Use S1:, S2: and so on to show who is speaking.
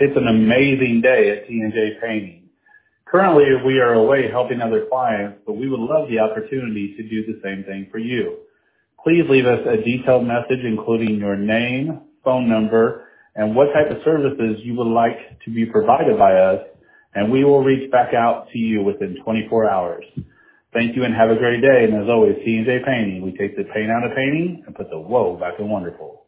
S1: It's an amazing day at T&J Painting. Currently, we are away helping other clients, but we would love the opportunity to do the same thing for you. Please leave us a detailed message including your name, phone number, and what type of services you would like to be provided by us, and we will reach back out to you within 24 hours. Thank you and have a great day. And as always, T&J Painting, we take the paint out of painting and put the whoa back in wonderful.